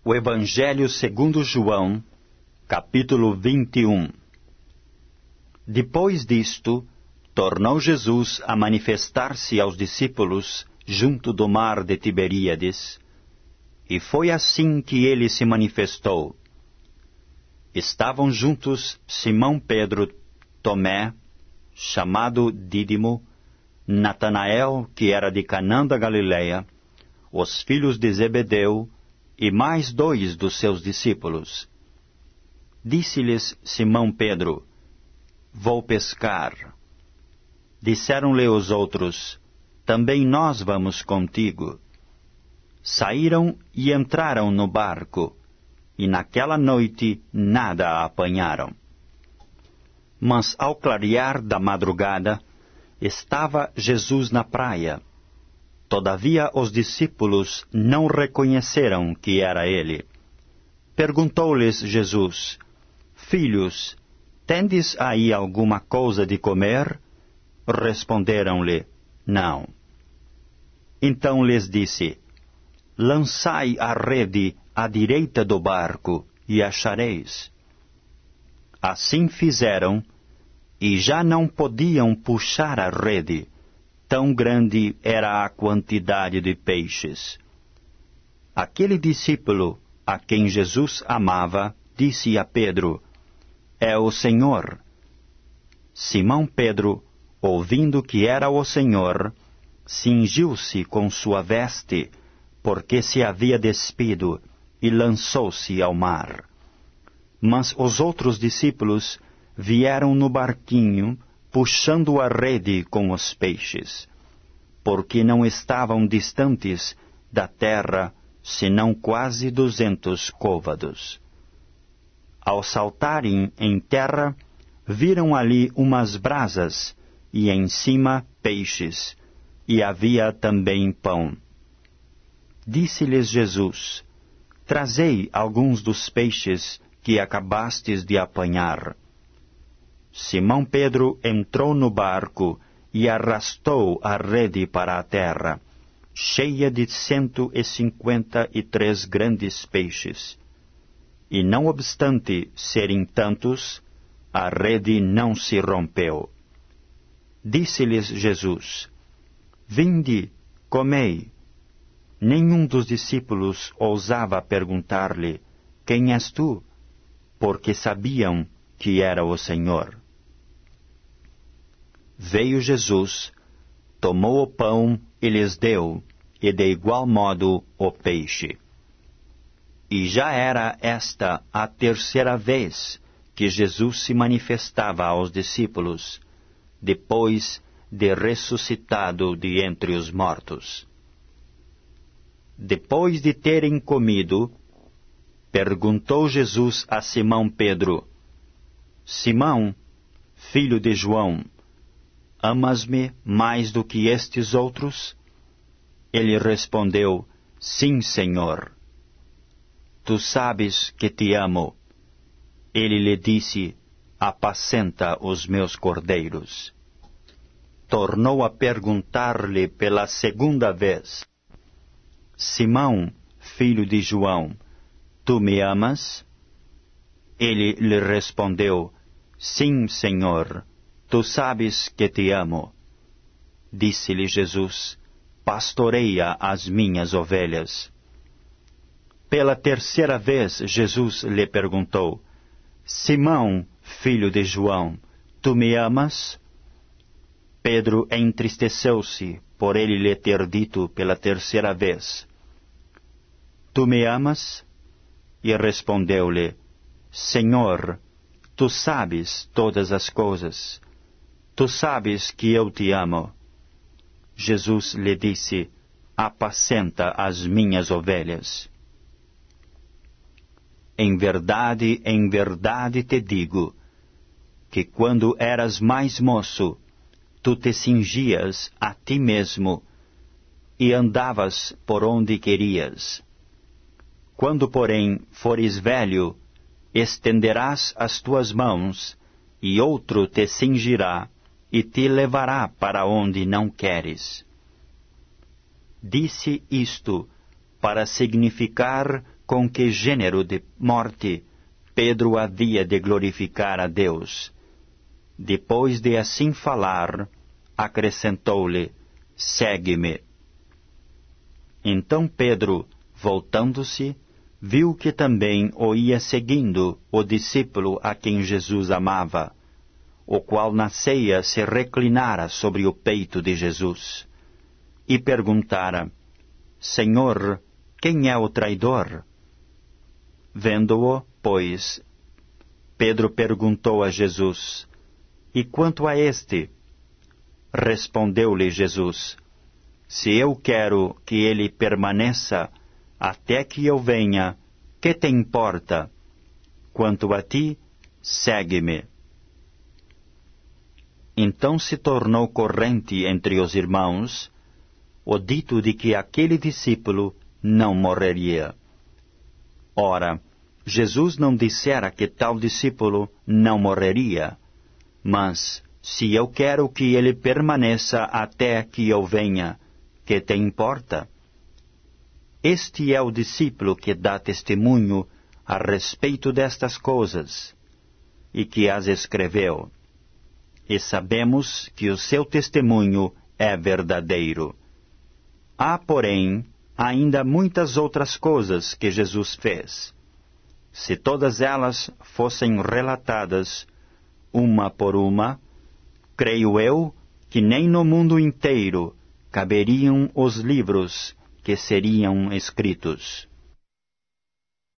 O Evangelho segundo João, capítulo 21. Depois disto, tornou Jesus a manifestar-se aos discípulos junto do mar de Tiberíades, e foi assim que ele se manifestou. Estavam juntos Simão Pedro, Tomé, chamado Dídimo, Natanael, que era de Canaã da Galileia, os filhos de Zebedeu, e mais 2 dos seus discípulos. Disse-lhes Simão Pedro: Vou pescar. Disseram-lhe os outros: Também nós vamos contigo. Saíram e entraram no barco, e naquela noite nada apanharam. Mas ao clarear da madrugada, estava Jesus na praia. Todavia os discípulos não reconheceram que era ele. Perguntou-lhes Jesus: Filhos, tendes aí alguma coisa de comer? Responderam-lhe: Não. Então lhes disse: Lançai a rede à direita do barco, e achareis. Assim fizeram, e já não podiam puxar a rede, tão grande era a quantidade de peixes. Aquele discípulo, a quem Jesus amava, disse a Pedro: É o Senhor. Simão Pedro, ouvindo que era o Senhor, cingiu-se com sua veste, porque se havia despido, e lançou-se ao mar. Mas os outros discípulos vieram no barquinho, puxando a rede com os peixes, porque não estavam distantes da terra, senão quase 200 côvados. Ao saltarem em terra, viram ali umas brasas, e em cima peixes, e havia também pão. Disse-lhes Jesus: Trazei alguns dos peixes que acabastes de apanhar. Simão Pedro entrou no barco e arrastou a rede para a terra, cheia de 153 grandes peixes. E não obstante serem tantos, a rede não se rompeu. Disse-lhes Jesus: Vinde, comei. Nenhum dos discípulos ousava perguntar-lhe: Quem és tu? Porque sabiam que era o Senhor. Veio Jesus, tomou o pão e lhes deu, e de igual modo o peixe. E já era esta a 3ª vez que Jesus se manifestava aos discípulos, depois de ressuscitado de entre os mortos. Depois de terem comido, perguntou Jesus a Simão Pedro: Simão, filho de João, amas-me mais do que estes outros? Ele respondeu: Sim, Senhor. Tu sabes que te amo. Ele lhe disse: Apacenta os meus cordeiros. Tornou a perguntar-lhe pela 2ª vez: Simão, filho de João, tu me amas? Ele lhe respondeu: Sim, Senhor, tu sabes que te amo. Disse-lhe Jesus: Pastoreia as minhas ovelhas. Pela 3ª vez Jesus lhe perguntou: Simão, filho de João, tu me amas? Pedro entristeceu-se por ele lhe ter dito pela 3ª vez: Tu me amas? E respondeu-lhe: Senhor, tu sabes todas as coisas. Tu sabes que eu te amo. Jesus lhe disse: Apacenta as minhas ovelhas. Em verdade te digo, que quando eras mais moço, tu te cingias a ti mesmo e andavas por onde querias. Quando, porém, fores velho, estenderás as tuas mãos, e outro te cingirá e te levará para onde não queres. Disse isto para significar com que gênero de morte Pedro havia de glorificar a Deus. Depois de assim falar, acrescentou-lhe: segue-me. Então Pedro, voltando-se, viu que também o ia seguindo o discípulo a quem Jesus amava, o qual na ceia se reclinara sobre o peito de Jesus, e perguntara: Senhor, quem é o traidor? Vendo-o, pois, Pedro perguntou a Jesus: E quanto a este? Respondeu-lhe Jesus: Se eu quero que ele permaneça até que eu venha, que te importa? Quanto a ti, segue-me. Então se tornou corrente entre os irmãos o dito de que aquele discípulo não morreria. Ora, Jesus não dissera que tal discípulo não morreria, mas, se eu quero que ele permaneça até que eu venha, que te importa? Este é o discípulo que dá testemunho a respeito destas coisas, e que as escreveu. E sabemos que o seu testemunho é verdadeiro. Há, porém, ainda muitas outras coisas que Jesus fez. Se todas elas fossem relatadas, uma por uma, creio eu que nem no mundo inteiro caberiam os livros que seriam escritos.